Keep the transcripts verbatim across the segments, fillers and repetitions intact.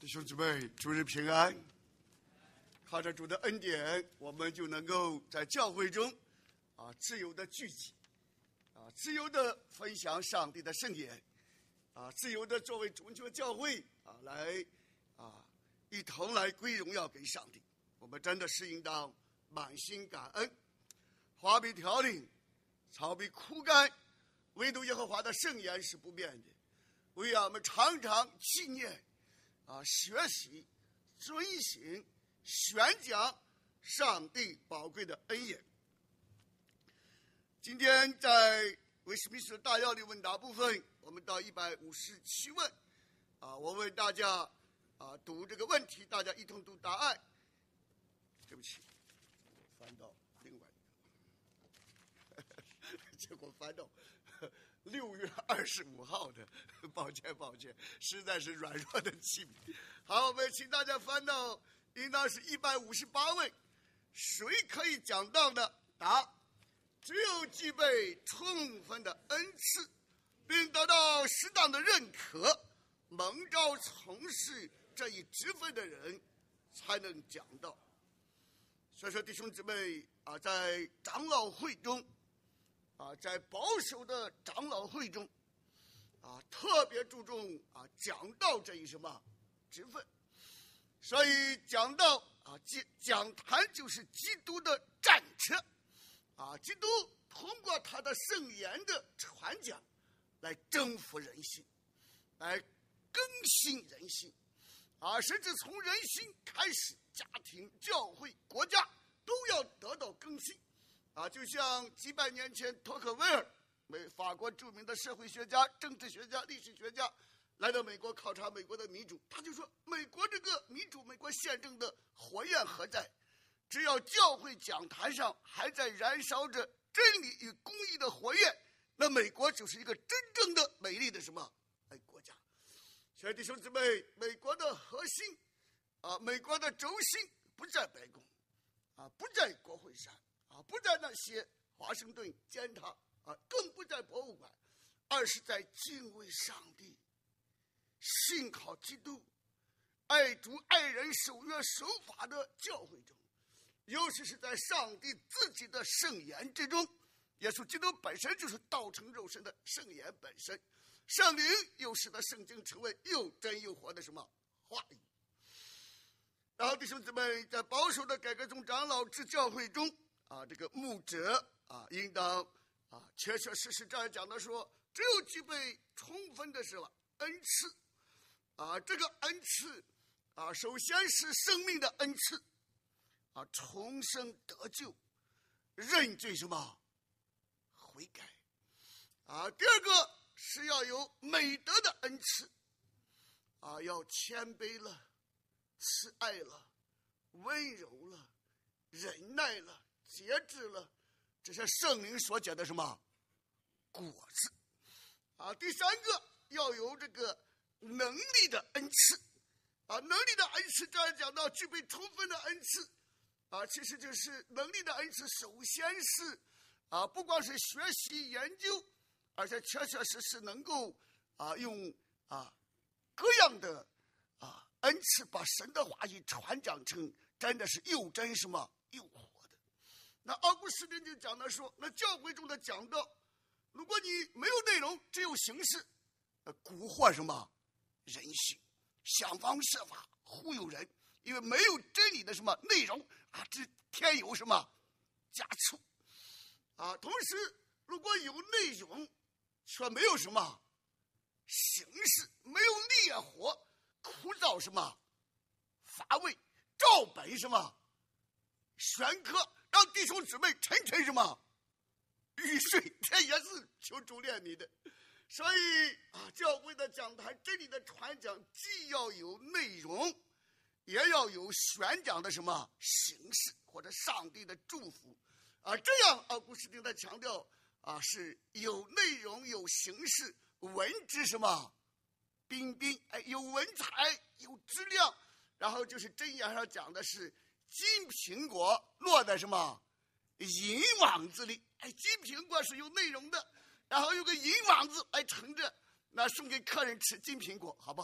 弟兄姊妹，主日平安。靠着主的恩典，我们就能够在教会中啊自由的聚集，啊自由的分享上帝的圣言，啊自由的作为主教教会啊来啊一同来归荣耀给上帝。我们真的是应当满心感恩。花比凋零，草比枯干，唯独耶和华的圣言是不变的。为让我们常常纪念啊学习遵行宣讲上帝宝贵的恩言。今天在威斯敏斯特大要理问答部分，我们到一百五十七问啊，我问大家啊读这个问题，大家一同读答案。对不起，翻到另外一个，结果翻到六月二十五号的，抱歉抱歉，实在是软弱的器皿。好，我们请大家翻到应当是一百五十八位，谁可以讲道的？答：只有具备充分的恩赐，并得到适当的认可，蒙召从事这一职分的人，才能讲道。所以说，弟兄姊妹啊，在长老会中啊，在保守的长老会中啊，特别注重啊讲道这一什么职分。所以讲道啊，讲坛就是基督的战车啊，基督通过他的圣言的传讲来征服人心，来更新人心啊，甚至从人心开始，家庭、教会、国家都要得到更新啊！就像几百年前托克维尔，美法国著名的社会学家、政治学家、历史学家，来到美国考察美国的民主，他就说：美国这个民主、美国宪政的火焰何在？只要教会讲坛上还在燃烧着真理与公义的火焰，那美国就是一个真正的美丽的什么哎国家。所以弟兄姊妹，美国的核心啊，美国的轴心不在白宫啊，不在国会山啊，不在那些华盛顿尖塔啊，更不在博物馆，而是在敬畏上帝、信靠基督、爱主爱人、守约守法的教会中，尤其是在上帝自己的圣言之中。耶稣基督本身就是道成肉身的圣言本身，圣灵又使得圣经成为又真又活的什么话语。然后弟兄姊妹，在保守的改革中，长老制教会中啊，这个牧者啊，应当啊，确确实实这样讲的说，只有具备充分的什么恩赐啊，这个恩赐啊，首先是生命的恩赐啊，重生得救，认罪什么悔改啊，第二个是要有美德的恩赐啊，要谦卑了，慈爱了，温柔了，忍耐了，节制了，这是圣灵所讲的什么果子啊。第三个要有这个能力的恩赐啊，能力的恩赐这样讲到具备充分的恩赐啊，其实就是能力的恩赐首先是啊，不光是学习研究，而且确确实实能够啊用啊各样的啊恩赐把神的话语传讲成真的是又真什么又活的。那奥古斯丁就讲的说，那教会中的讲道，如果你没有内容，只有形式，呃蛊惑什么人心，想方设法忽悠人，因为没有真理的什么内容啊，这添有什么加醋啊。同时如果有内容却没有什么形式，没有烈火，枯燥什么乏味，照本什么玄刻，让弟兄姊妹沉沉什么欲睡，这也是求主怜悯的。所以啊，教会的讲坛真理的传讲，既要有内容，也要有宣讲的什么形式或者上帝的祝福啊。这样奥古斯丁的强调啊，是有内容有形式，文质什么彬彬，哎，有文采有质量。然后就是箴言上讲的是金苹果落在什么银网子里，哎，金苹果是有内容的，然后有个银网子来盛着，那送给客人吃金苹果，好不好？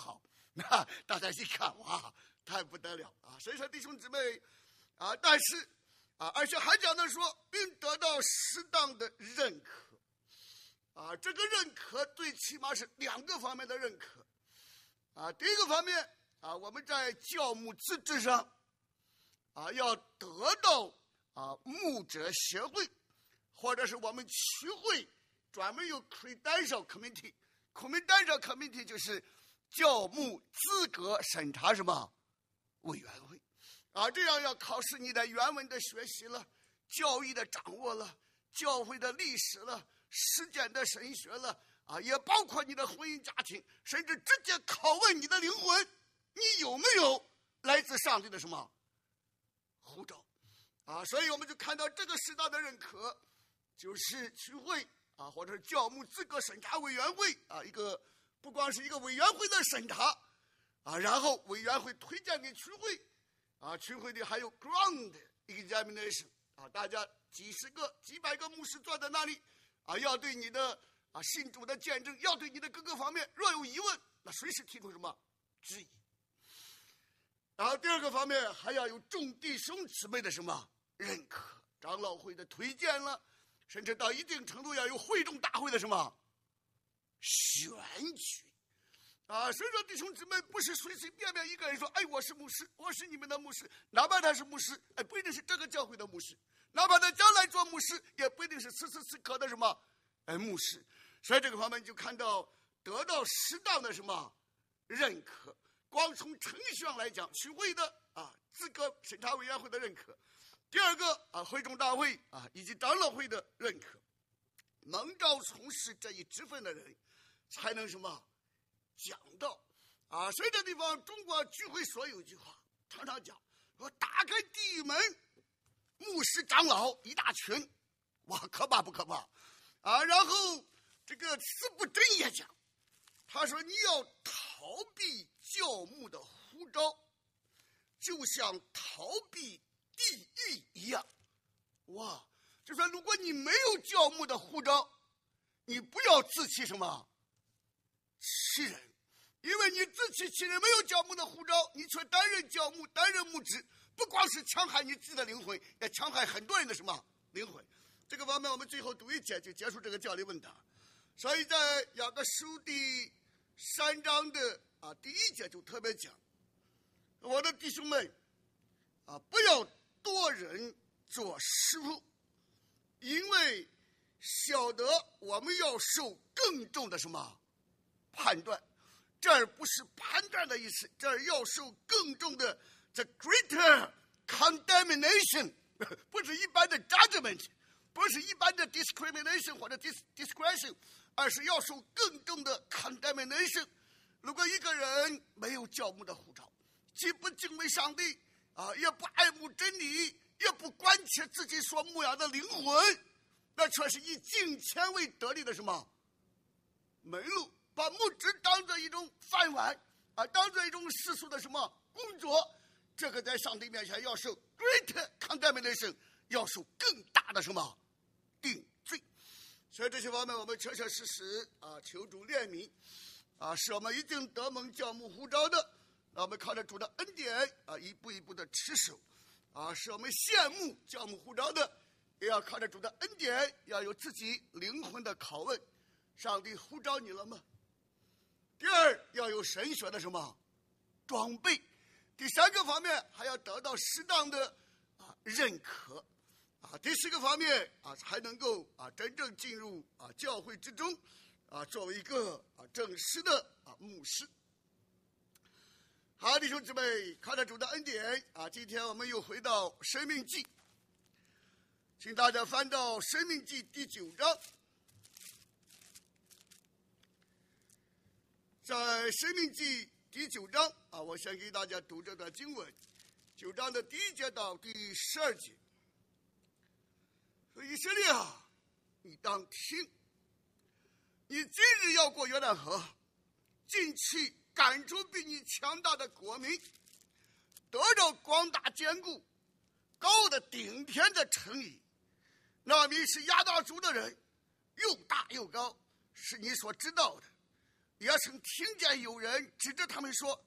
那大家一看，哇，太不得了啊！所以说弟兄姊妹啊，但是啊，而且还讲的说，并得到适当的认可啊，这个认可最起码是两个方面的认可啊。第一个方面啊，我们在教牧资质上啊，要得到啊牧者协会或者是我们区会专门有 credential committee，credential committee 就是教牧资格审查什么委员会啊，这样要考试你的原文的学习了，教义的掌握了，教会的历史了，实践的神学了啊，也包括你的婚姻家庭，甚至直接拷问你的灵魂，你有没有来自上帝的什么呼召啊？所以我们就看到这个适当的认可，就是区会啊，或者是教牧资格审查委员会啊，一个不光是一个委员会的审查啊，然后委员会推荐给区会啊，区会里还有 ground examination 啊，大家几十个、几百个牧师坐在那里啊，要对你的啊信主的见证，要对你的各个方面若有疑问，那随时提出什么质疑。然后第二个方面还要有众弟兄姊妹的什么认可，长老会的推荐了，甚至到一定程度要有会众大会的什么选举啊。所以说弟兄姊妹不是随随便便一个人说，哎，我是牧师，我是你们的牧师，哪怕他是牧师，哎，不一定是这个教会的牧师，哪怕他将来做牧师，也不一定是此时此刻的什么哎牧师。所以这个方面就看到得到适当的什么认可。光从程序上来讲，区会的啊资格审查委员会的认可，第二个啊会众大会啊以及长老会的认可，蒙召从事这一职分的人才能什么讲道啊。所以这地方中国聚会所有一句话常常讲，说打开地狱门，牧师长老一大群，哇，可怕不可怕啊？然后这个慈不真也讲，他说你要逃避教牧的呼召，就像逃避地狱一样。哇，就说如果你没有教牧的呼召，你不要自欺什么欺人，因为你自欺欺人，没有教牧的呼召，你却担任教牧，担任牧职，不光是戕害你自己的灵魂，也戕害很多人的什么灵魂。这个方面我们最后读一节就结束这个教理问答。所以在雅各书第三章的啊第一节就特别讲，我的弟兄们啊，不要多人做师傅，因为晓得我们要受更重的什么判断。这儿不是判断的意思，这儿要受更重的 the greater condemnation， 不是一般的 judgment， 不是一般的 discrimination 或者 discretion， 而是要受更重的 condemnation。 如果一个人没有教牧的呼召，既不敬畏上帝啊，也不爱慕真理，也不关切自己所牧养的灵魂，那却是以金钱为得利的什么门路，把牧职当作一种饭碗啊，当作一种世俗的什么工作，这个在上帝面前要受 great condemnation， 要受更大的什么定罪。所以这些方面我们确确实实啊求主怜悯啊，使我们已经得蒙教牧呼召的，让我们靠着主的恩典啊一步一步的持守啊，使我们羡慕教牧呼召的，也要靠着主的恩典，要有自己灵魂的拷问，上帝呼召你了吗？第二，要有神学的什么装备。第三个方面还要得到适当的啊认可啊。第四个方面啊还能够啊真正进入啊教会之中啊，作为一个啊正式的啊牧师。好，弟兄姊妹，靠着主的恩典啊，今天我们又回到申命记，请大家翻到申命记第九章。在申命记第九章啊，我先给大家读这段经文，九章的第一节到第十二节。说以色列啊，你当听，你今日要过约旦河，进去赶出比你强大的国民，得着广大坚固高的顶天的城邑。那民是亚大族的人，又大又高，是你所知道的。也曾听见有人指着他们说，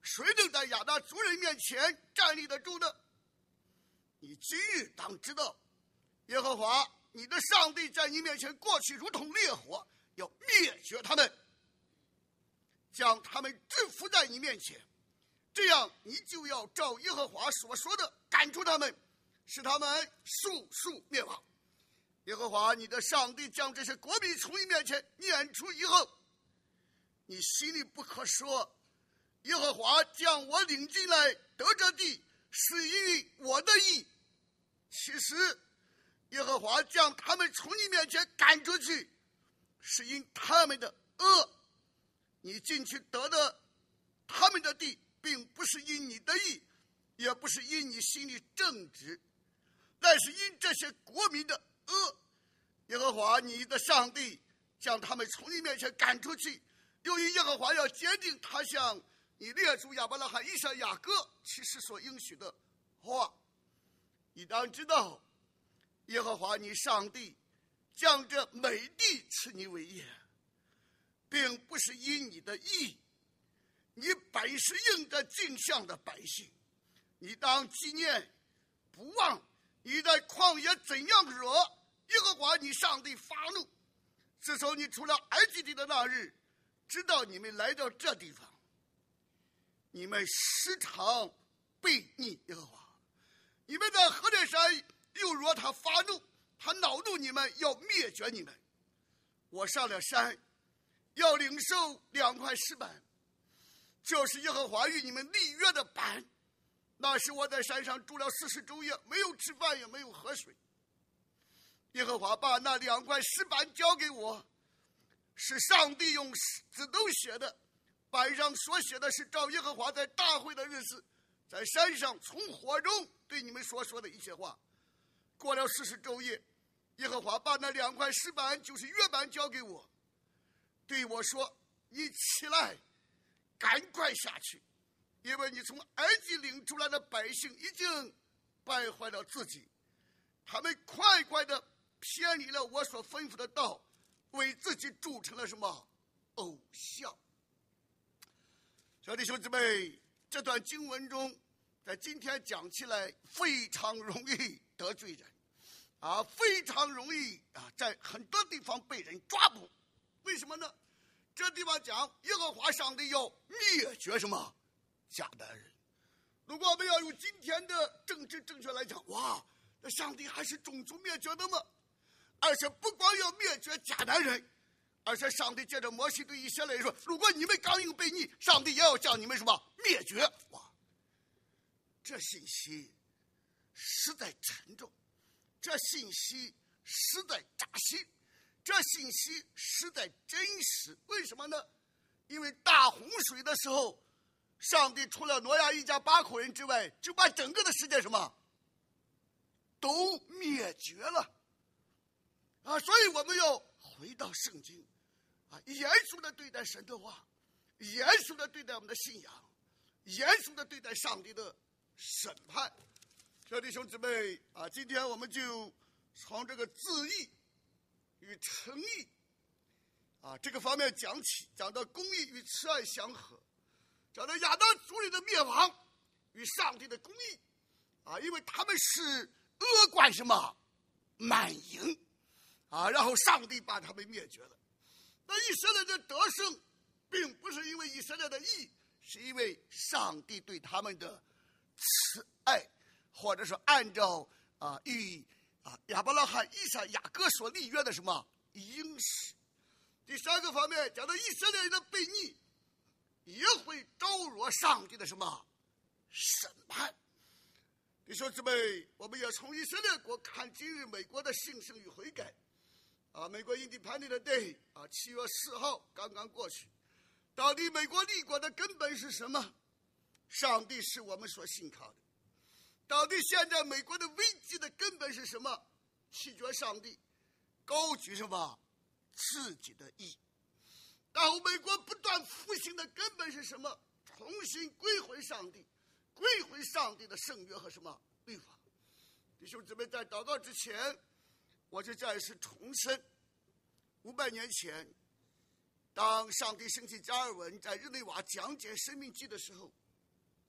谁能在亚衲族人面前站立得住呢？你今日当知道，耶和华你的上帝在你面前过去如同烈火，要灭绝他们，将他们制服在你面前，这样你就要照耶和华所说的赶出他们，使他们速速灭亡。耶和华你的上帝将这些国民从你面前撵出以后，你心里不可说，耶和华将我领进来得这地，是因为我的义。其实耶和华将他们从你面前赶出去，是因他们的恶。你进去得的他们的地，并不是因你的义，也不是因你心里正直，乃是因这些国民的恶。耶和华你的上帝将他们从你面前赶出去，由于耶和华要坚定他向你列祖亚伯拉罕、以撒、雅各其实所应许的话。你当知道，耶和华你上帝将这美地赐你为业，并不是因你的义，你本是应着镜像的百姓。你当纪念，不忘你在旷野怎样惹耶和华你上帝发怒。自从你出了埃及地的那日，直到你们来到这地方，你们时常悖逆耶和华。你们在何烈山又若他发怒，他恼怒你们，要灭绝你们。我上了山，要领受两块石板，就是耶和华与你们立约的板。那时我在山上住了四十昼夜，没有吃饭，也没有喝水。耶和华把那两块石板交给我，是上帝用指头写的，板上所写的是照耶和华在大会的日子在山上从火中对你们所说的一些话。过了四十昼夜，耶和华把那两块石板，就是约板，交给我，对我说：你起来，赶快下去，因为你从埃及领出来的百姓已经败坏了自己，他们快快的偏离了我所吩咐的道，为自己铸成了什么偶像。小弟兄姊妹，这段经文中，在今天讲起来非常容易得罪人啊，非常容易啊，在很多地方被人抓捕。为什么呢？这地方讲耶和华上帝要灭绝什么迦南人。如果我们要用今天的政治正确来讲，哇，那上帝还是种族灭绝的吗？而且不光要灭绝迦南人，而且上帝借着摩西对以色列人说，如果你们刚硬悖逆，上帝也要将你们什么灭绝。哇，这信息实在沉重，这信息实在扎心，这信息实在真实。为什么呢？因为大洪水的时候，上帝除了挪亚一家八口人之外，就把整个的世界什么都灭绝了啊！所以我们要回到圣经啊，严肃的对待神的话，严肃的对待我们的信仰，严肃的对待上帝的审判。小弟兄姊妹啊，今天我们就从这个字义与诚意啊这个方面讲起，讲到公义与慈爱相合，讲到亚当族人的灭亡与上帝的公义啊，因为他们是恶贯什么满盈啊，然后上帝把他们灭绝了。那以色列的得胜并不是因为以色列的义，是因为上帝对他们的慈爱，或者说按照啊与啊亚伯拉罕、以撒、雅各所立约的什么应许。第三个方面讲到以色列人的悖逆也会招惹上帝的什么审判。弟兄姊妹，我们也从以色列国看今日美国的兴盛与悔改啊，美国 Independence Day 啊，七月四号刚刚过去。到底美国立国的根本是什么？上帝是我们所信靠的。到底现在美国的危机的根本是什么？弃绝上帝，高举什么自己的义。然后美国不断复兴的根本是什么？重新归回上帝，归回上帝的圣约和什么律法。弟兄姊妹，在祷告之前，我就再次重申，五百年前当上帝兴起加尔文在日内瓦讲解生命记的时候，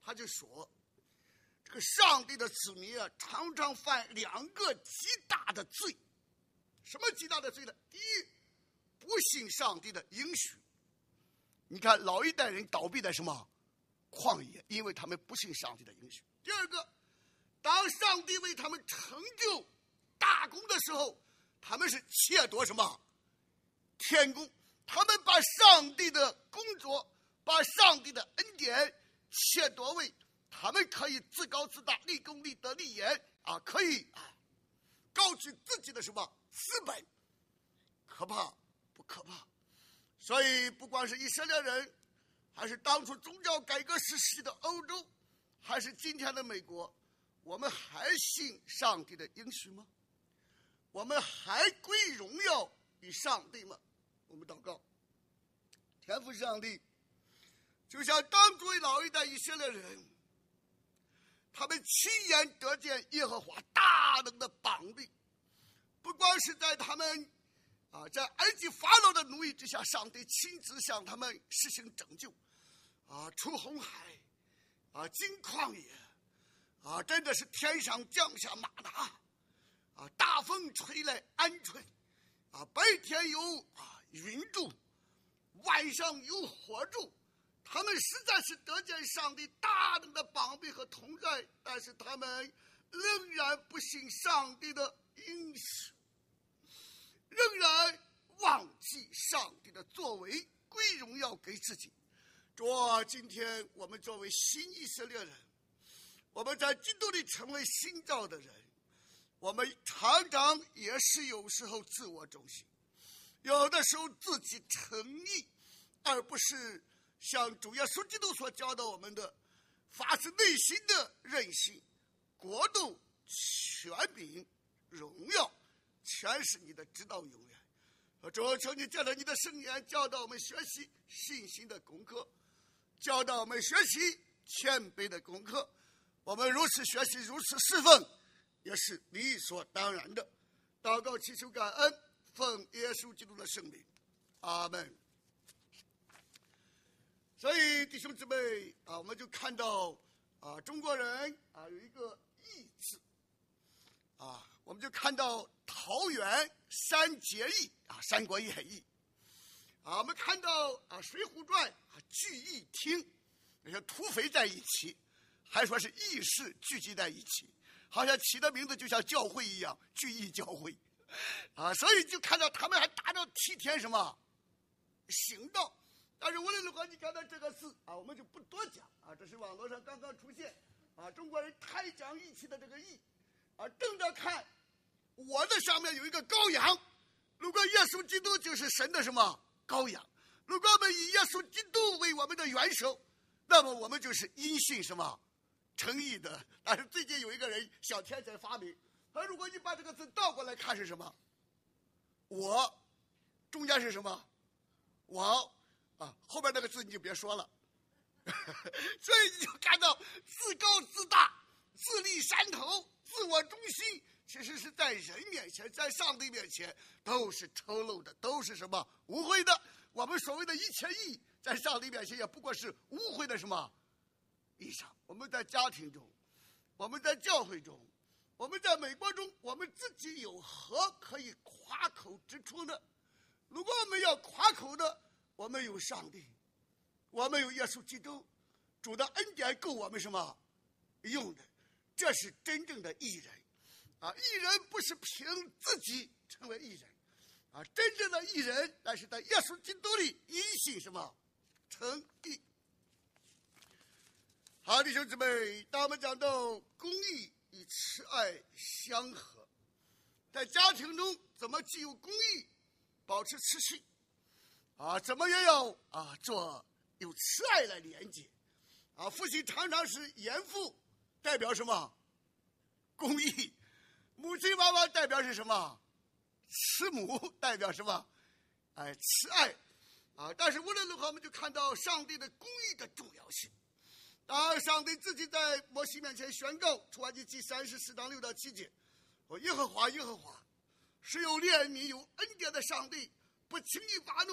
他就说，这个上帝的子民啊，常常犯两个极大的罪。什么极大的罪呢？第一，不信上帝的应许。你看老一代人倒闭在什么旷野，因为他们不信上帝的应许。第二个，当上帝为他们成就大功的时候，他们是窃夺什么天功，他们把上帝的工作，把上帝的恩典窃夺为他们可以自高自大，立功立德立言啊，可以啊高举自己的什么资本。可怕不可怕？所以不管是以色列人，还是当初宗教改革时期的欧洲，还是今天的美国，我们还信上帝的应许吗？我们还归荣耀于上帝吗？我们祷告，天父上帝，就像当初老一代以色列人，他们亲眼得见耶和华大能的膀臂，不光是在他们啊，在埃及法老的奴役之下，上帝亲自向他们实行拯救，啊，出红海，啊，经旷野，啊，真的是天上降下马达，啊，大风吹来鹌鹑，啊，白天有啊云柱，晚上有火柱，他们实在是得见上帝大能的膀臂和同在，但是他们仍然不信上帝的应许，仍然忘记上帝的作为，归荣耀给自己。主啊，今天我们作为新以色列人，我们在基督里成为新造的人，我们常常也是有时候自我中心，有的时候自己诚意，而不是像主耶稣基督所教导我们的，发自内心的任性。国度、权柄、荣耀，全是你的，直到永远。主，求你借着你的圣言教导我们学习信心的功课，教导我们学习谦卑的功课。我们如此学习，如此侍奉，也是理所当然的。祷告祈求感恩，奉耶稣基督的圣名，阿门。所以弟兄姊妹啊，我们就看到啊，中国人啊有一个义字啊，我们就看到桃园三结义啊，《三国演义》啊，我们看到啊，《水浒传》啊，聚义厅，那些土匪在一起，还说是义士聚集在一起，好像起的名字就像教会一样，聚义教会啊，所以就看到他们还达到替天什么行道。但是无论如何，你看到这个字啊，我们就不多讲啊，这是网络上刚刚出现啊，中国人太讲义气的这个义啊，正着看我的上面有一个羔羊，如果耶稣基督就是神的什么羔羊，如果我们以耶稣基督为我们的元首，那么我们就是因信什么诚意的。但是最近有一个人小天才发明，而如果你把这个字倒过来看是什么，我中间是什么我啊，后边那个字你就别说了所以你就看到自高自大，自立山头，自我中心，其实是在人面前，在上帝面前都是丑陋的，都是什么污秽的。我们所谓的一切义，在上帝面前也不过是污秽的什么衣裳。我们在家庭中，我们在教会中，我们在美国中，我们自己有何可以夸口之处呢？如果我们要夸口的，我们有上帝，我们有耶稣基督，主的恩典够我们什么用的，这是真正的义人啊！义人不是凭自己成为义人啊，真正的义人乃是在耶稣基督里因信什么成义。好，弟兄姊妹，当我们讲到公义与慈爱相合，在家庭中怎么既有公义保持秩序啊，怎么也要啊做有慈爱来连接啊。父亲常常是严父，代表什么公义；母亲往往代表是什么慈母，代表什么哎慈爱啊。但是无论如何，我们就看到上帝的公义的重要性。当上帝自己在摩西面前宣告，出埃及记三十四章六到七节，说耶和华耶和华是有怜悯有恩典的上帝，不轻易发怒，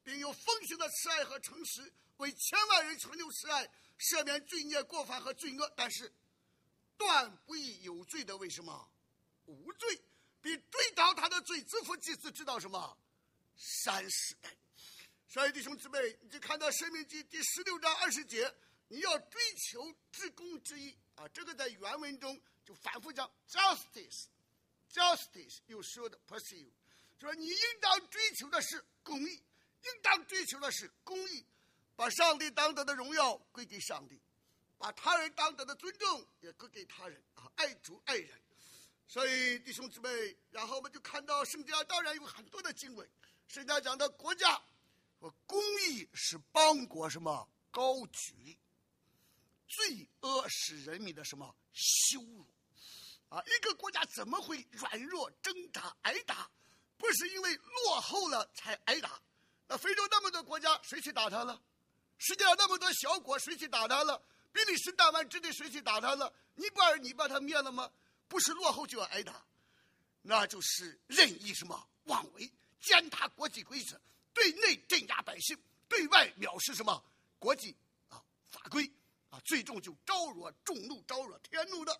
并有丰盛的慈爱和诚实，为千万人存留慈爱，赦免罪孽过犯和罪恶。但是断不以有罪的为什么无罪，并追悼他的罪，自父及子直到什么三世代。所以弟兄姊妹，你就看到申命记第十六章二十节，你要追求至公之义啊，这个在原文中就反复讲 justice justice 又说的 pursue， 就是你应当追求的是公义，应当追求的是公义，把上帝当得的荣耀归给上帝，把他人当得的尊重也归给他人啊，爱主爱人。所以弟兄姊妹，然后我们就看到圣经当然有很多的经文，圣经讲的国家和公义是邦国什么高举，罪恶是人民的什么羞辱啊！一个国家怎么会软弱挣扎挨打？不是因为落后了才挨打。那非洲那么多国家，谁去打他了？世界上那么多小国，谁去打他了？比利时大湾之内，谁去打他了？尼泊尔你把他灭了吗？不是落后就要挨打，那就是任意什么妄为，践踏国际规则，对内镇压百姓，对外藐视什么国际啊法规啊，最终就招惹众怒，招惹天怒的。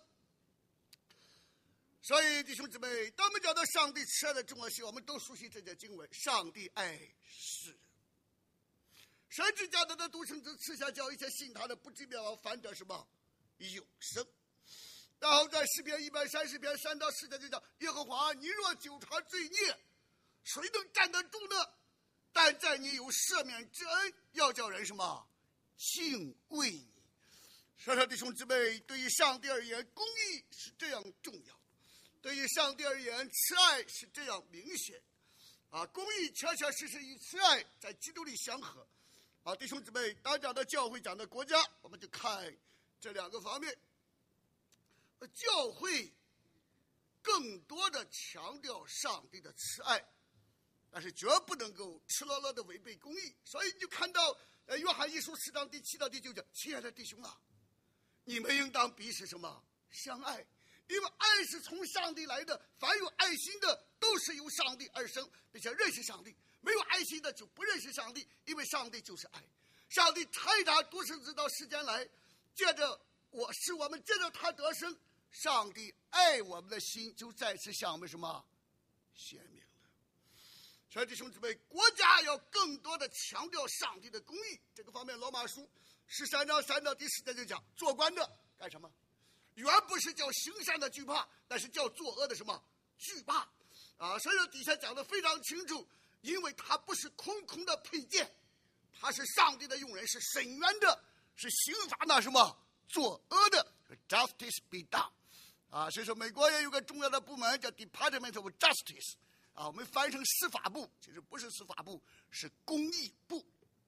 所以弟兄姊妹，当我们讲到上帝慈爱的重要性，我们都熟悉这节经文：上帝爱世人，神只将他的独生子赐下，叫一切信他的不至灭亡，反得什么永生。然后在诗篇一百三十篇三到四节就讲：耶和华，你若久长罪孽，谁能站得住呢？但在你有赦免之恩，要叫人什么敬畏你。所以说弟兄姊妹，对于上帝而言，公义是这样重要；对于上帝而言，慈爱是这样明显。啊，公义确确实实与慈爱在基督里相合。啊，弟兄姊妹，当讲的教会，讲的国家，我们就看这两个方面。教会更多的强调上帝的慈爱，但是绝不能够赤裸裸的违背公义。所以你就看到呃约翰一书四章第七到第九节，亲爱的弟兄啊，你们应当彼此什么相爱，因为爱是从上帝来的，凡有爱心的都是由上帝而生，并且认识上帝；没有爱心的就不认识上帝，因为上帝就是爱。上帝差他独生子到世间来，借着我使我们借着他得生，上帝爱我们的心就再次向我们什么显明了。所以弟兄姊妹，国家要更多的强调上帝的公义，这个方面罗马书十三章三到第四节就讲，做官的干什么？原不是叫行善的惧怕，但是叫作恶的什么惧怕啊！所以说底下讲的非常清楚，因为他不是空空的配件，他是上帝的用人，是审冤的，是刑罚那什么作恶的 ，justice be done 啊！所以说美国也有个重要的部门叫 Department of Justice 啊，我们翻成司法部，其实不是司法部，是公益部。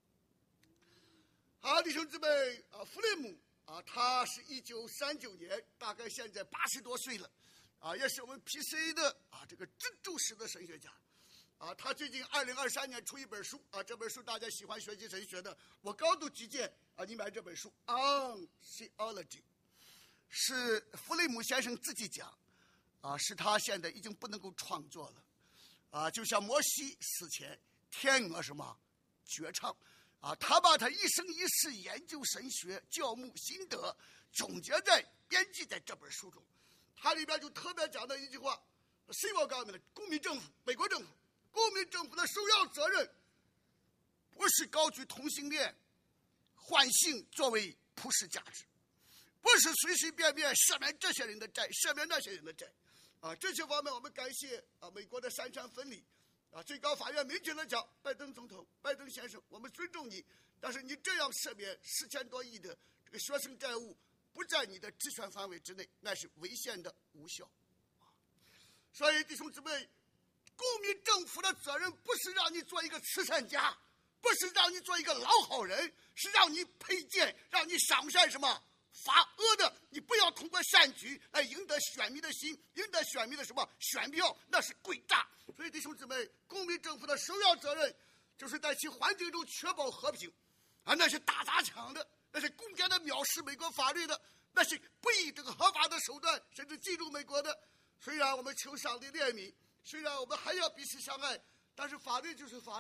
好，弟兄姊妹啊，弗雷姆啊，他是一九三九年，大概现在八十多岁了，啊，也是我们 P C A 的啊这个支柱式的神学家，啊，他最近二零二三年出一本书啊，这本书大家喜欢学习神学的，我高度推荐啊，你买这本书 On Theology， 是弗雷姆先生自己讲，啊，是他现在已经不能够创作了，啊，就像摩西死前天鹅什么绝唱。啊，他把他一生一世研究神学教牧心得总结在编辑在这本书中，他里边就特别讲到一句话 ：civil government 公民政府，美国政府，公民政府的首要责任不是高举同性恋、换性作为普世价值，不是随随便便赦免这些人的债，赦免那些人的债。啊，这些方面我们感谢啊美国的三权分立。啊，最高法院明确的讲，拜登总统、拜登先生，我们尊重你，但是你这样赦免四千多亿的这个学生债务，不在你的职权范围之内，那是违宪的、无效。所以弟兄姊妹，公民政府的责任不是让你做一个慈善家，不是让你做一个老好人，是让你配件，让你赏善什么罚恶的，你不要通过善举来赢得选民的心，赢得选民的什么选票，那是诡诈。所以弟兄姊妹，公民政府的首要责任就是在其环境中确保和平，啊，那是打砸抢的，那是公开的藐视美国法律的，那是不以这个合法的手段甚至进入美国的。虽然我们求上帝怜悯，虽然我们还要彼此相爱，但是法律就是法律，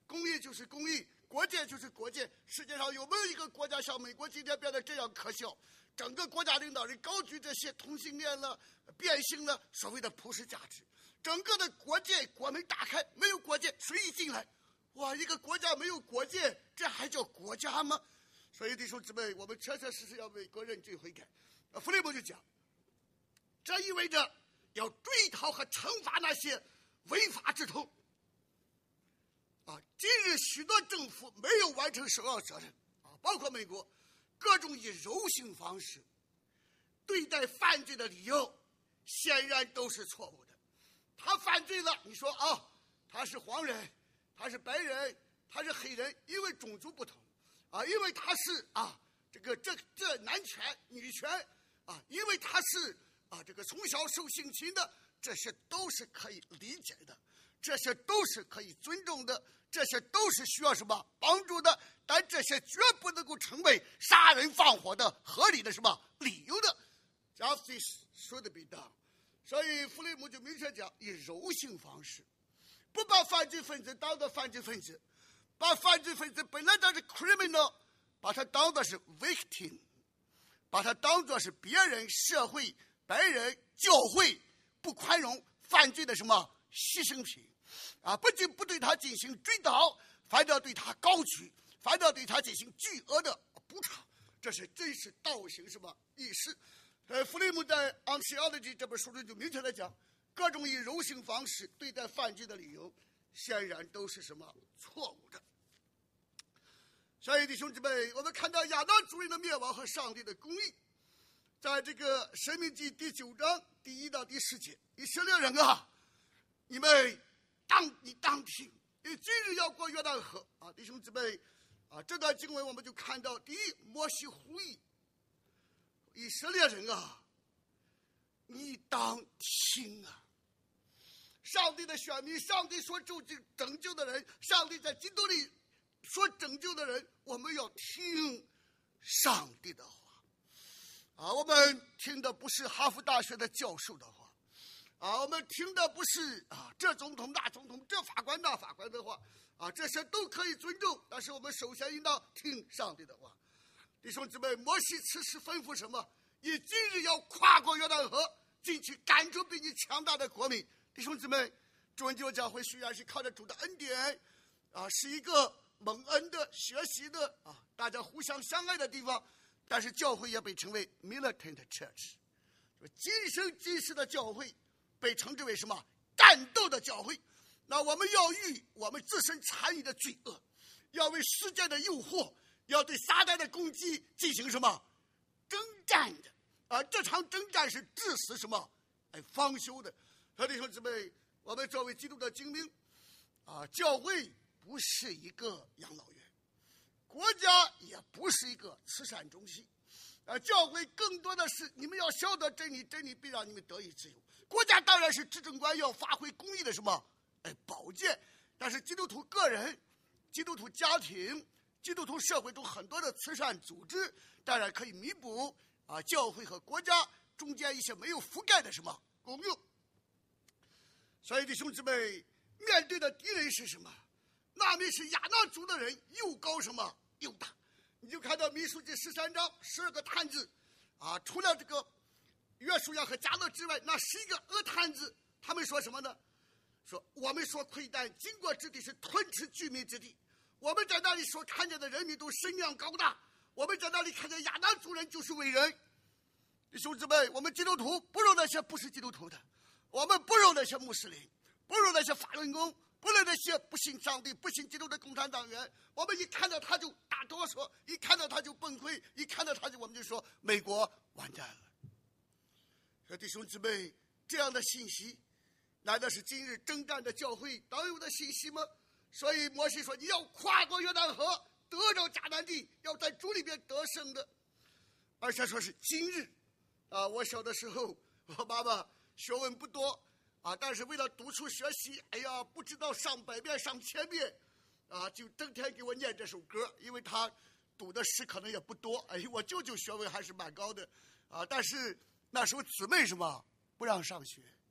公益就是公益，国界就是国界。世界上有没有一个国家像美国今天变得这样可笑？整个国家领导人高举这些同性恋了、变性了所谓的普世价值，整个的国界国门打开，没有国界谁一进来？哇，一个国家没有国界，这还叫国家吗？所以弟兄姊妹，我们确确实实要为国认罪悔改。弗雷姆就讲，这意味着要追讨和惩罚那些违法之徒。啊，今日许多政府没有完成首要责任啊，包括美国，各种以柔性方式对待犯罪的理由，显然都是错误的。他犯罪了，你说啊，他是黄人，他是白人，他是黑人，因为种族不同啊，因为他是啊这个这这男权女权啊，因为他是啊这个从小受性侵的，这些都是可以理解的，这些都是可以尊重的，这些都是需要什么帮助的，但这些绝不能够成为杀人放火的合理的什么理由的。Justice should be done。所以弗雷姆就明确讲，以柔性方式，不把犯罪分子当作犯罪分子，把犯罪分子本来他是 criminal， 把他当作是 victim， 把他当作是别人社会白人教会不宽容犯罪的什么牺牲品啊！不仅不对他进行追讨，反倒对他高举，反倒对他进行巨额的补偿，这是真是倒行什么意识？呃，弗雷姆在《Archaeology》这本书中就明确的讲，各种以柔性方式对待犯罪的理由，显然都是什么错误的。所以弟兄姊妹，我们看到亚当族人的灭亡和上帝的公义，在这个《申命记》第九章第一到第十节，以色列人啊，你们当你当听，你今日要过约旦河啊，弟兄姊妹啊，这段经文我们就看到，第一，摩西呼吁以色列人啊，你当听啊！上帝的选民，上帝所拯救拯救的人，上帝在基督里所拯救的人，我们要听上帝的话啊！我们听的不是哈佛大学的教授的话啊，我们听的不是啊这总统那总统这法官那法官的话啊，这些都可以尊重，但是我们首先应当听上帝的话。弟兄姊妹，摩西此时吩咐什么？你今日要跨过约旦河，进去赶出比你强大的国民。弟兄姊妹，主恩救教会虽然是靠着主的恩典啊，是一个蒙恩的学习的啊，大家互相相爱的地方，但是教会也被称为 militant church， 今生今世的教会被称之为什么？战斗的教会。那我们要与我们自身参与的罪恶，要为世界的诱惑，要对撒旦的攻击进行什么征战的啊？这场征战是至死什么哎方休的。弟兄姊妹，我们作为基督的精兵啊，教会不是一个养老院，国家也不是一个慈善中心啊，教会更多的是你们要晓得真理，真理必让你们得以自由。国家当然是执政官要发挥公义的什么哎保健，但是基督徒个人、基督徒家庭、基督徒社会中很多的慈善组织，当然可以弥补啊教会和国家中间一些没有覆盖的什么功用。所以弟兄姊妹，面对的敌人是什么？那面是亚衲族的人，又高什么又大。你就看到民数记十三章十二个探子啊，除了这个约书亚和迦勒之外，那十一个俄探子，他们说什么呢？说我们所窥探经过之地是吞吃居民之地，我们在那里所看见的人民都身量高大，我们在那里看见亚衲族人就是伟人。弟兄姊妹，我们基督徒不如那些不是基督徒的，我们不如那些穆斯林，不如那些法轮功，不如那些不信上帝、不信基督的共产党员。我们一看到他就打哆嗦，一看到他就崩溃，一看到他就我们就说美国完蛋了。弟兄姊妹，这样的信息难道是今日征战的教会当有的信息吗？所以摩西说，你要跨过约旦河，得着迦南地，要在主里边得胜的。而且说是今日啊，我小的时候，我爸爸学问不多啊，但是为了督促学习，哎呀，不知道上百遍上千遍啊，就整天给我念这首歌，因为他读的诗可能也不多。哎，我舅舅学问还是蛮高的啊，但是那时候姊妹什么不让上学，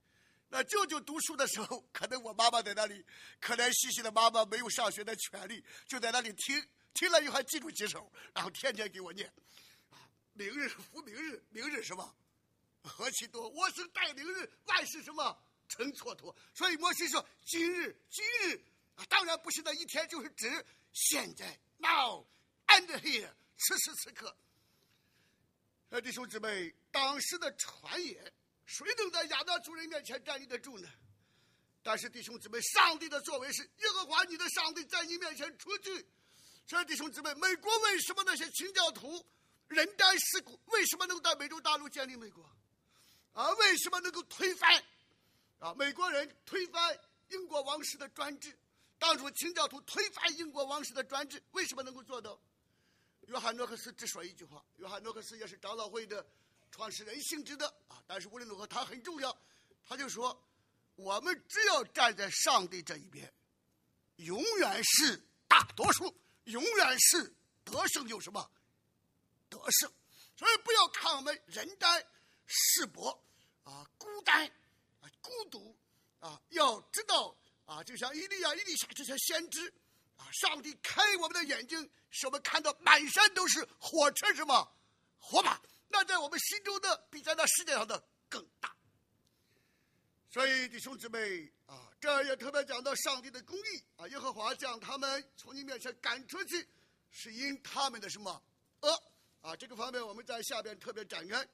那舅舅读书的时候，可能我妈妈在那里可怜兮兮的妈妈没有上学的权利，就在那里听，听了以后还记住几首，然后天天给我念。明日复明日，明日什么？何其多！我生待明日，万事什么成蹉跎。所以摩西说：“今日，今日啊，当然不是那一天，就是指现在 ，now and here，此时此刻。”呃，弟兄姊妹，当时的传言，谁能在亚纳族人面前站立得住呢？但是弟兄姊妹，上帝的作为是耶和华你的上帝在你面前出去。所以弟兄姊妹，美国为什么那些清教徒人单势孤，为什么能在美洲大陆建立美国？啊，为什么能够推翻？啊，美国人推翻英国王室的专制，当初清教徒推翻英国王室的专制，为什么能够做到？约翰诺克斯只说一句话，约翰诺克斯也是长老会的创始人性质的啊，但是无论如何他很重要，他就说我们只要站在上帝这一边，永远是大多数，永远是得胜有什么得胜。所以不要看我们人单势薄啊，孤单啊，孤独啊，要知道啊，就像以利亚、以利沙这些先知啊，上帝开我们的眼睛，使我们看到满山都是火车什么火把，那在我们心中的比在那世界上的更大。所以弟兄姊妹啊，这儿也特别讲到上帝的公义啊，耶和华将他们从你面前赶出去，是因他们的什么恶啊？这个方面我们在下边特别展开。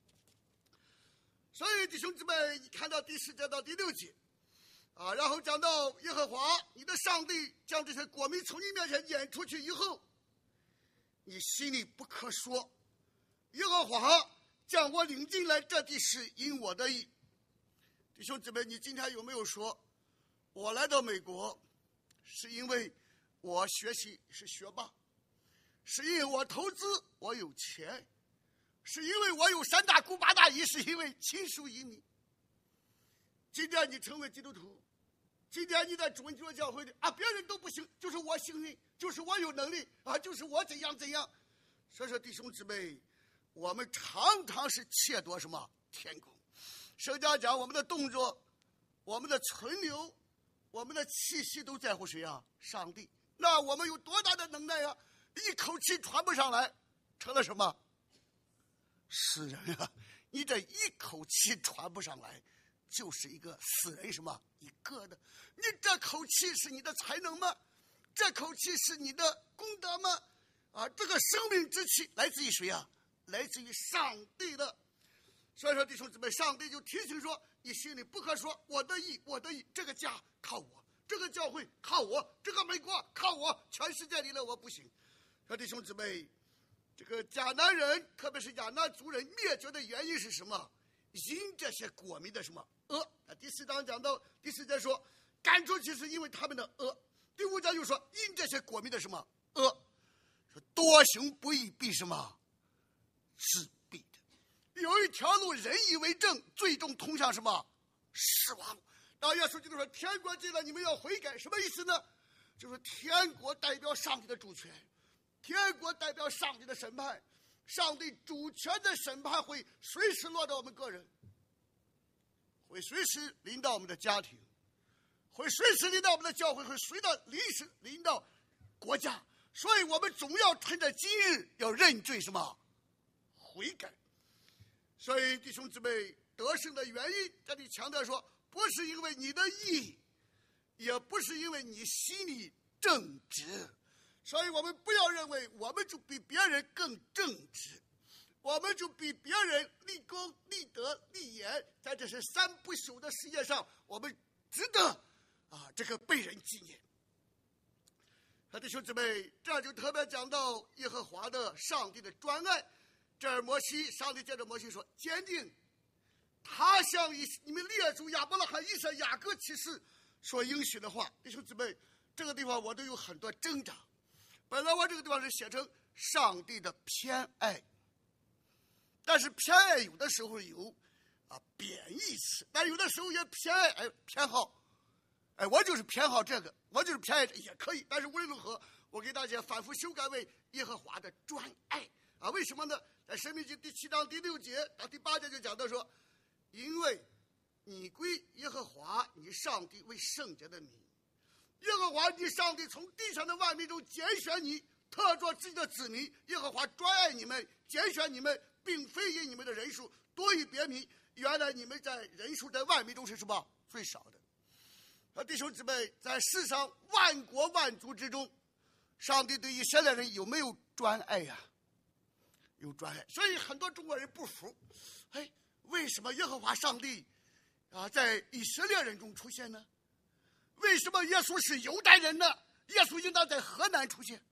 所以弟兄姊妹，你看到第四节到第六节啊，然后讲到耶和华你的上帝将这些国民从你面前撵出去以后，你心里不可说，耶和华将我领进来这地是因我的意。弟兄姊妹，你今天有没有说我来到美国是因为我学习是学霸，是因为我投资我有钱，是因为我有三大姑八大姨，是因为亲属移民？今天你成为基督徒，今天你在主恩基督教会里啊，别人都不行，就是我幸运，就是我有能力啊，就是我怎样怎样。所以说弟兄姊妹，我们常常是窃夺什么天空。圣经讲我们的动作，我们的存留，我们的气息都在乎谁啊？上帝。那我们有多大的能耐啊？一口气传不上来，成了什么死人啊？你这一口气传不上来，就是一个死人什么一个的。你这口气是你的才能吗？这口气是你的功德吗？啊，这个生命之气来自于谁啊？来自于上帝的。所以说弟兄姊妹，上帝就提醒说，你心里不可说我的意我的意，这个家靠我，这个教会靠我，这个美国靠我，全世界里的我不行。说弟兄姊妹，这个迦南人特别是亚纳族人灭绝的原因是什么？因这些国民的什么恶。第四章讲到第四节说赶出去是因为他们的恶，第五章又说因这些国民的什么恶，说多行不义必什么是必的。有一条路人以为正，最终通向什么死亡。然后耶稣基督说天国近了，你们要悔改。什么意思呢？就是天国代表上帝的主权，天国代表上帝的审判，上帝主权的审判会随时落到我们个人，会随时临到我们的家庭，会随时临到我们的教会，会随到临时临到国家。所以我们总要趁着今日要认罪什么悔改。所以弟兄姊妹，得胜的原因这里强调说，不是因为你的义，也不是因为你心里正直。所以我们不要认为我们就比别人更正直，我们就比别人立功立德立言，在这是三不朽的世界上，我们值得啊这个被人纪念。弟兄姊妹，这就特别讲到耶和华的上帝的专爱。这儿摩西，上帝接着摩西说，坚定他向你们列祖亚伯拉罕、以撒、雅各起誓所应许的话。弟兄姊妹，这个地方我都有很多挣扎。本来我这个地方是写成上帝的偏爱，但是偏爱有的时候有啊贬义词，但有的时候也偏爱哎偏好，哎我就是偏好这个，我就是偏爱这也可以。但是无论如何，我给大家反复修改为耶和华的专爱啊。为什么呢？在申命记第七章第六节到第八节就讲到说，因为你归耶和华你上帝为圣洁的民。耶和华你上帝从地上的万民中拣选你，特作自己的子民。耶和华专爱你们，拣选你们，并非因你们的人数多于别民。原来你们在人数在万民中是什么最少的？啊，弟兄姊妹，在世上万国万族之中，上帝对以色列人有没有专爱呀、啊？有专爱。所以很多中国人不服，哎，为什么耶和华上帝啊在以色列人中出现呢？为什么耶稣是犹太人呢？耶稣应当在河南出现。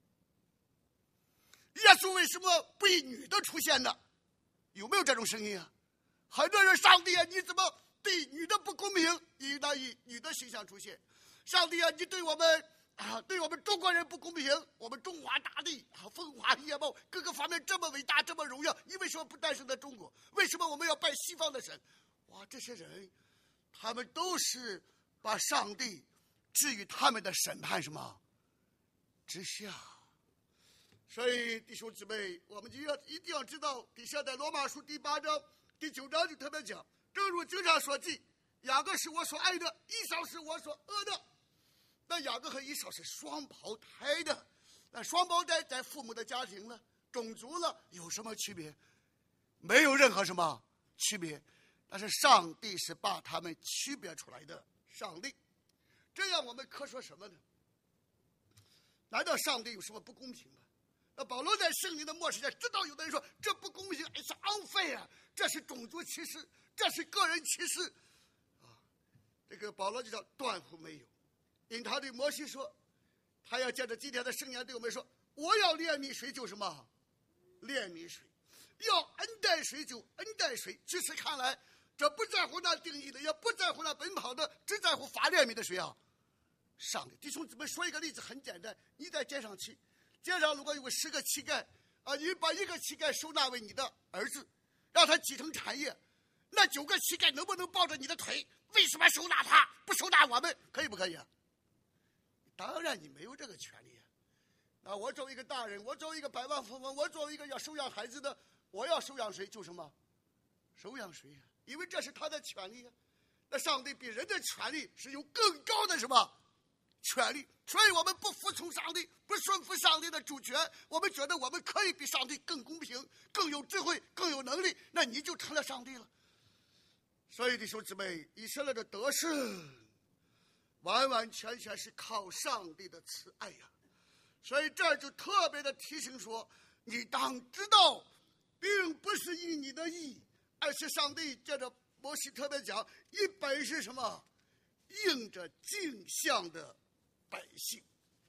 耶稣为什么不以女的出现呢？有没有这种声音啊？很多人，上帝啊，你怎么对女的不公平？应当以女的形象出现。上帝啊，你对我们啊，对我们中国人不公平。我们中华大地啊，风华夜貌，各个方面这么伟大，这么荣耀，你为什么不诞生在中国？为什么我们要拜西方的神？哇，这些人，他们都是把上帝置于他们的审判什么之下。所以弟兄姊妹，我们就要一定要知道，底下在罗马书第八章第九章就特别讲，正如经上所记，雅各是我所爱的，以扫是我所恶的。那雅各和以扫是双胞胎的，那双胞胎在父母的家庭呢，种族呢有什么区别？没有任何什么区别。但是上帝是把他们区别出来的上帝。这样我们可说什么呢？难道上帝有什么不公平吗？那保罗在圣灵的末世下知道有的人说这不公平，是unfair啊，这是种族歧视，这是个人歧视啊。这个保罗就叫断乎没有。因他对摩西说，他要借着今天的圣言对我们说，我要怜悯谁就什么怜悯谁，要恩待谁就恩待谁。其实看来这不在乎那定义的，也不在乎那奔跑的，只在乎发怜悯的谁啊？上帝。弟兄姊妹，说一个例子很简单，你在街上去，街上如果有十个乞丐啊，你把一个乞丐收纳为你的儿子，让他继承产业，那九个乞丐能不能抱着你的腿？为什么收纳他，不收纳我们？可以不可以啊？当然你没有这个权利啊。那我作为一个大人，我作为一个百万富翁，我作为一个要收养孩子的，我要收养谁就什么收养谁啊，因为这是他的权利啊。那上帝比人的权利是有更高的什么权利，所以我们不服从上帝，不顺服上帝的主权，我们觉得我们可以比上帝更公平，更有智慧，更有能力，那你就成了上帝了。所以弟兄姊妹，以色列的得胜完完全全是靠上帝的慈爱呀。所以这就特别的提醒说，你当知道，并不是因你的义，而是上帝借着摩西特别讲，一本是什么？应着镜像的百姓。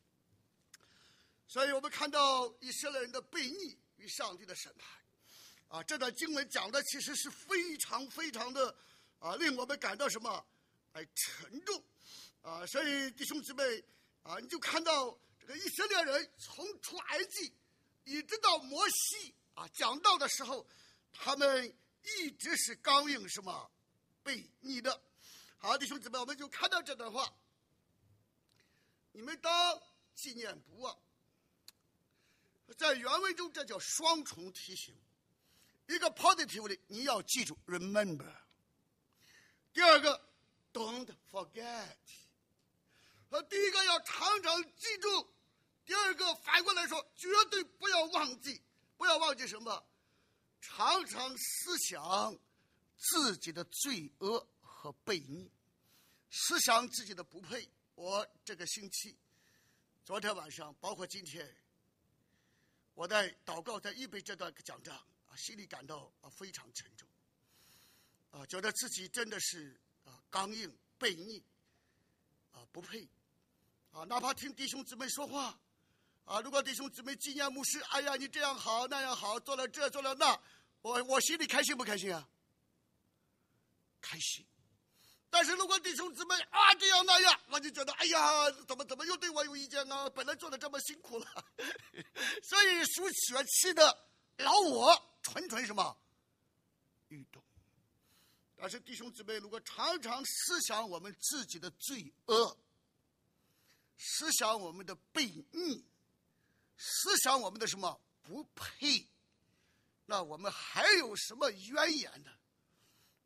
所以我们看到以色列人的悖逆与上帝的审判啊，这段经文讲的其实是非常非常的啊，令我们感到什么哎沉重啊。所以弟兄姊妹啊，你就看到这个以色列人从出埃及一直到摩西啊讲道的时候，他们一直是刚硬什么悖逆的。好，弟兄姊妹，我们就看到这段话，你们当纪念不忘。在原文中这叫双重提醒，一个 positive 的你要记住 remember， 第二个 don't forget， 和第一个要常常记住，第二个反过来说绝对不要忘记。不要忘记什么？常常思想自己的罪恶和悖逆，思想自己的不配。我这个星期昨天晚上包括今天，我在祷告在预备这段讲章啊，心里感到啊非常沉重啊，觉得自己真的是啊刚硬悖逆啊不配啊，哪怕听弟兄姊妹说话啊，如果弟兄姊妹纪念牧师，哎呀你这样好那样好，做了这做了那，我我心里开心不开心啊？开心。但是如果弟兄姊妹啊这样那样，我就觉得哎呀怎么怎么又对我有意见啊，本来做的这么辛苦了所以属血气的老我纯纯什么欲动。但是弟兄姊妹如果常常思想我们自己的罪恶，思想我们的悖逆，思想我们的什么不配，那我们还有什么怨言呢？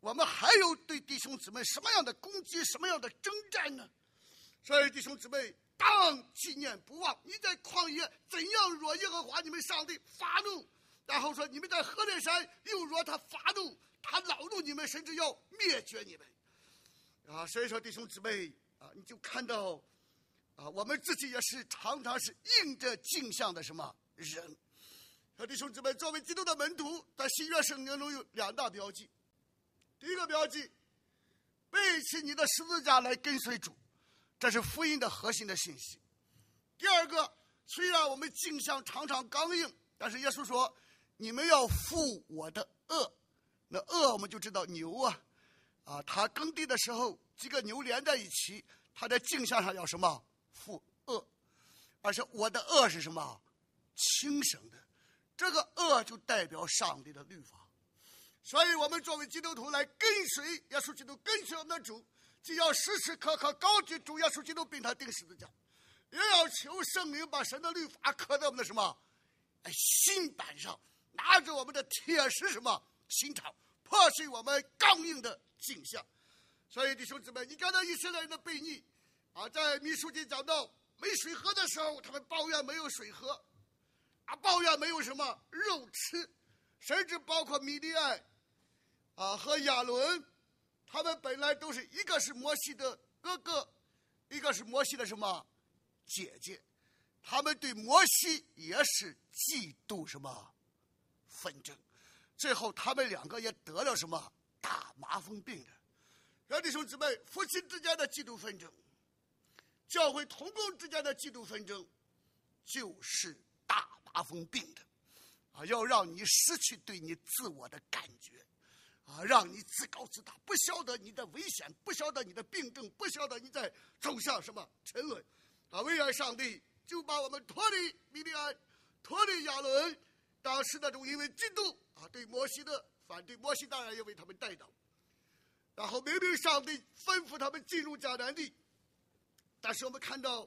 我们还有对弟兄姊妹什么样的攻击，什么样的征战呢？所以弟兄姊妹，当纪念不忘你在旷野怎样惹耶和华你们上帝发怒，然后说你们在何烈山又惹他发怒，他恼怒你们，甚至要灭绝你们啊！所以说弟兄姊妹啊，你就看到啊，我们自己也是常常是应着镜像的什么人。和弟兄姊妹，作为基督的门徒，在新约圣经中有两大标记。第一个标记，背起你的十字架来跟随主，这是福音的核心的信息。第二个，虽然我们镜像常常刚硬，但是耶稣说你们要负我的轭。那轭我们就知道牛啊啊，他耕地的时候几个牛连在一起，他在镜像上要什么负轭，而且我的轭是什么轻省的，这个轭就代表上帝的律法。所以我们作为基督徒来跟随耶稣基督，跟随我们的主，既要时时刻刻高举主耶稣基督并他钉十字架，也要求圣灵把神的律法刻在我们的什么心板上，拿着我们的铁石什么心肠，破碎我们刚硬的镜像。所以弟兄姊妹，你看到以色列人的悖逆啊，在民数记讲到没水喝的时候，他们抱怨没有水喝啊，抱怨没有什么肉吃，甚至包括米利暗啊和亚伦，他们本来都是一个是摩西的哥哥，一个是摩西的什么姐姐，他们对摩西也是嫉妒什么纷争，最后他们两个也得了什么大麻风病的。弟兄姊妹，夫妻之间的嫉妒纷争，教会同工之间的嫉妒纷争，就是大麻风病的啊，要让你失去对你自我的感觉啊，让你自高自大，不晓得你的危险，不晓得你的病症，不晓得你在走向什么沉沦啊！为然上帝就把我们脱离米利暗，脱离亚伦，当时那种因为嫉妒啊对摩西的反对，摩西当然也为他们代祷，然后明明上帝吩咐他们进入迦南地，但是我们看到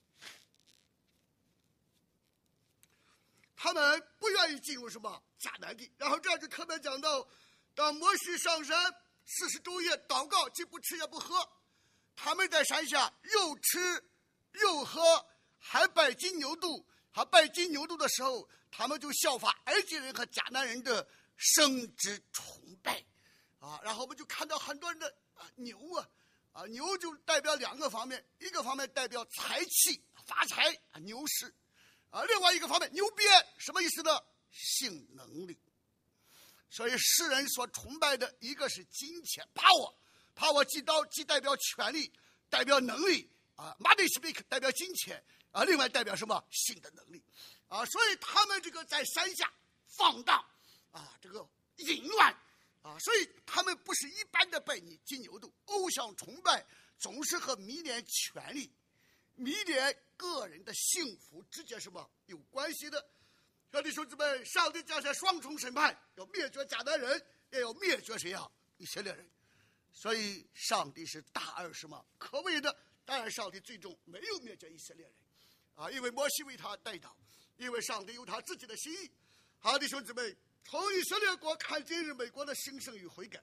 他们不愿意进入什么迦南地。然后这样就特别讲到，当摩西上山四十昼夜祷告，既不吃也不喝，他们在山下又吃又喝，还拜金牛犊，还拜金牛犊的时候，他们就效法埃及人和迦南人的生殖崇拜啊。然后我们就看到很多人的啊牛啊啊牛就代表两个方面，一个方面代表财气发财啊牛市啊，另外一个方面牛鞭，什么意思呢？性能力。所以世人所崇拜的一个是金钱 power， power 既刀既代表权力，代表能力啊 money speak 代表金钱啊，另外代表什么性的能力啊。所以他们这个在山下放荡啊，这个淫乱啊，所以他们不是一般的拜你金牛犊，偶像崇拜总是和迷恋权力、迷恋个人的幸福直接什么有关系的。兄弟兄姊妹，上帝降下双重审判，要灭绝迦南人，也要灭绝谁呀？以色列人。所以上帝是大而什么可畏的。当然上帝最终没有灭绝以色列人啊，因为摩西为他代祷，因为上帝有他自己的心意。好，弟兄姊妹，从以色列国看今日美国的兴盛与悔改，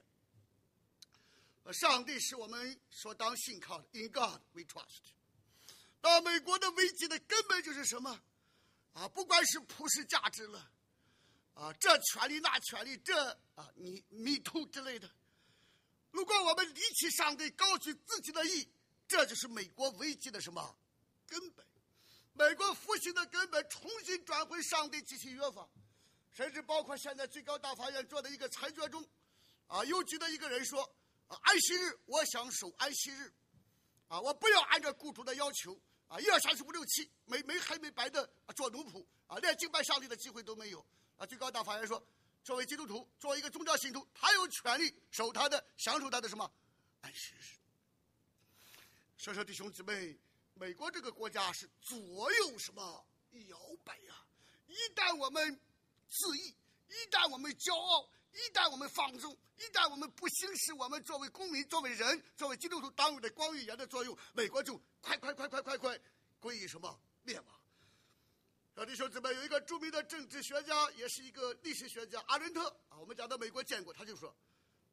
上帝是我们所当信靠的。 In God we trust。 到美国的危机的根本就是什么啊？不管是普世价值了啊，这权利那权利，这啊你迷途之类的，如果我们离弃上帝，高举自己的义，这就是美国危机的什么根本？美国复兴的根本，重新转回上帝及其约法，甚至包括现在最高大法院做的一个裁决中啊，有举的一个人说啊，安息日我想守安息日啊，我不要按照雇主的要求啊，一二三四五六七，没没黑没白的、啊、做奴仆啊，连敬拜上帝的机会都没有啊！最高大法院说，作为基督徒，作为一个宗教信徒，他有权利守他的、享受他的什么安息日。所以说，弟兄姊妹，美国这个国家是左右什么摇摆呀、啊！一旦我们自义，一旦我们骄傲，一旦我们放纵，一旦我们不行使我们作为公民、作为人、作为基督徒当有的光与盐的作用，美国就快快快快快快归于什么灭亡。小弟兄姊妹，有一个著名的政治学家，也是一个历史学家阿伦特啊，我们讲到美国建国，他就说，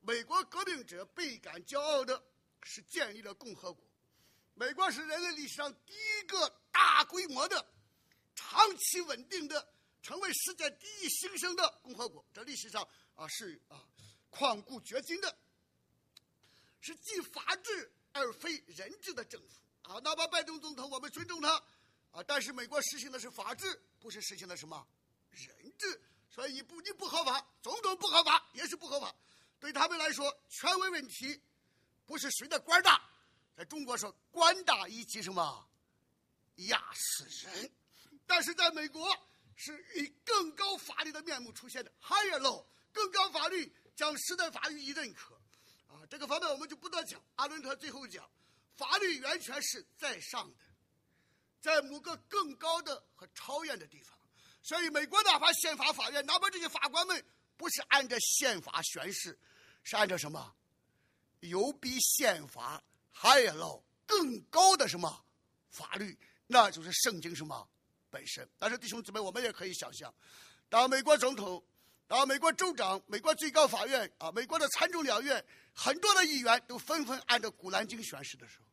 美国革命者倍感骄傲的是建立了共和国。美国是人类历史上第一个大规模的、长期稳定的、成为世界第一兴盛的共和国。这历史上啊是啊旷古绝今的，是既法治而非人治的政府啊。哪怕拜登总统我们尊重他啊，但是美国实行的是法治，不是实行的什么人治。所以你不你不合法，总统不合法也是不合法。对他们来说，权威问题不是谁的官大，在中国说官大以及什么压死人，但是在美国是以更高法律的面目出现的 higher law， 更高法律将时代法律一认可啊。这个方面我们就不多讲。阿伦特最后讲，法律源泉是在上的，在某个更高的和超越的地方。所以美国哪怕宪法法院，哪怕这些法官们不是按照宪法宣誓，是按照什么有比宪法 higher law 更高的什么法律，那就是圣经什么本身。但是弟兄姊妹，我们也可以想象，当美国总统、当美国州长、美国最高法院啊、美国的参众两院很多的议员都纷纷按照古兰经宣誓的时候，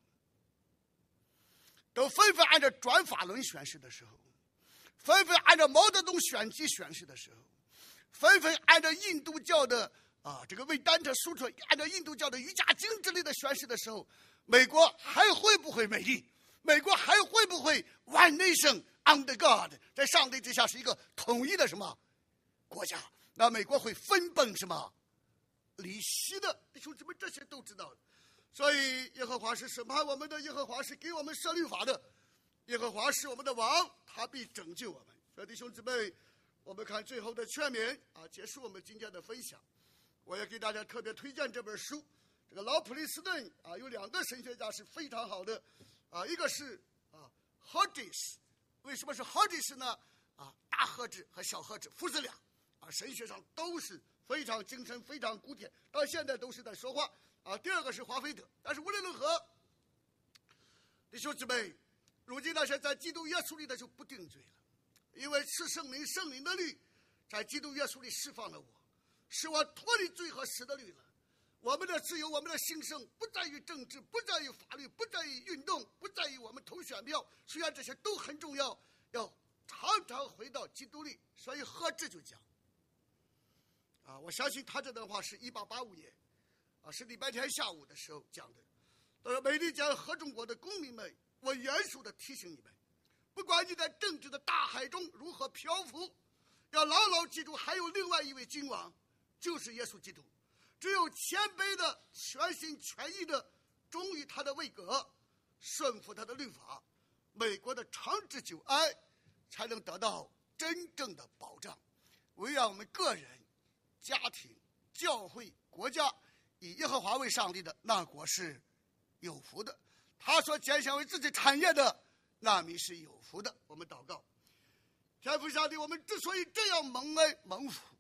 都纷纷按照转法轮宣誓的时候，纷纷按照毛泽东选集宣誓的时候，纷纷按照印度教的啊这个为丹特书出，按照印度教的瑜伽经之类的宣誓的时候，美国还会不会美丽？美国还会不会 one nation under God， 在上帝之下是一个统一的什么国家？那美国会分崩什么离析的？弟兄姊妹，这些都知道的。所以耶和华是审判我们的，耶和华是给我们设律法的，耶和华是我们的王，他必拯救我们。所以弟兄姊妹，我们看最后的劝勉啊，结束我们今天的分享。我也给大家特别推荐这本书，这个老普利斯顿啊，有两个神学家是非常好的啊，一个是啊 Hodges， 为什么是 Hodges 呢？啊，大和子和小和子父子俩啊，神学上都是非常精深、非常古典，到现在都是在说话啊。第二个是华菲德，但是无论如何，弟兄姊妹，如今那些在基督耶稣里的就不定罪了，因为是圣灵，圣灵的律在基督耶稣里释放了我，使我脱离罪和死的律了。我们的自由，我们的兴盛不在于政治，不在于法律，不在于运动，不在于我们投选票，虽然这些都很重要，要常常回到基督里。所以何志就讲啊，我相信他这段话是一八八五年啊，是礼拜天下午的时候讲的。他说：“美利坚合众国的公民们，我严肃地提醒你们，不管你在政治的大海中如何漂浮，要牢牢记住，还有另外一位君王，就是耶稣基督。只有谦卑的、全心全意的忠于他的位格，顺服他的律法，美国的长治久安才能得到真正的保障。唯让我们个人、家庭、教会、国家以耶和华为上帝的，那国是有福的。他所拣选为自己产业的，那民是有福的。”我们祷告，天父上帝，我们之所以这样蒙恩蒙福，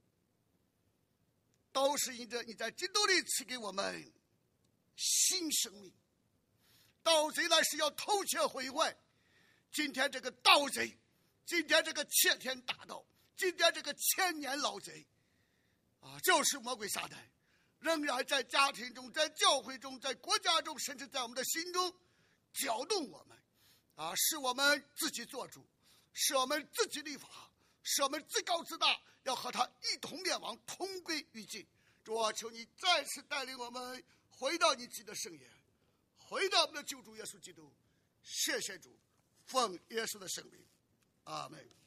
都是因着你在基督里赐给我们新生命。盗贼来是要偷窃毁坏，今天这个盗贼，今天这个窃天大盗，今天这个千年老贼啊，就是魔鬼撒旦，仍然在家庭中，在教会中，在国家中，甚至在我们的心中搅动我们啊，使我们自己做主，使我们自己立法，使我们自高自大，要和他一同灭亡，同归于尽。主啊，求你再次带领我们回到你自己的圣言，回到我们的救主耶稣基督。谢谢主，奉耶稣的圣名，阿门。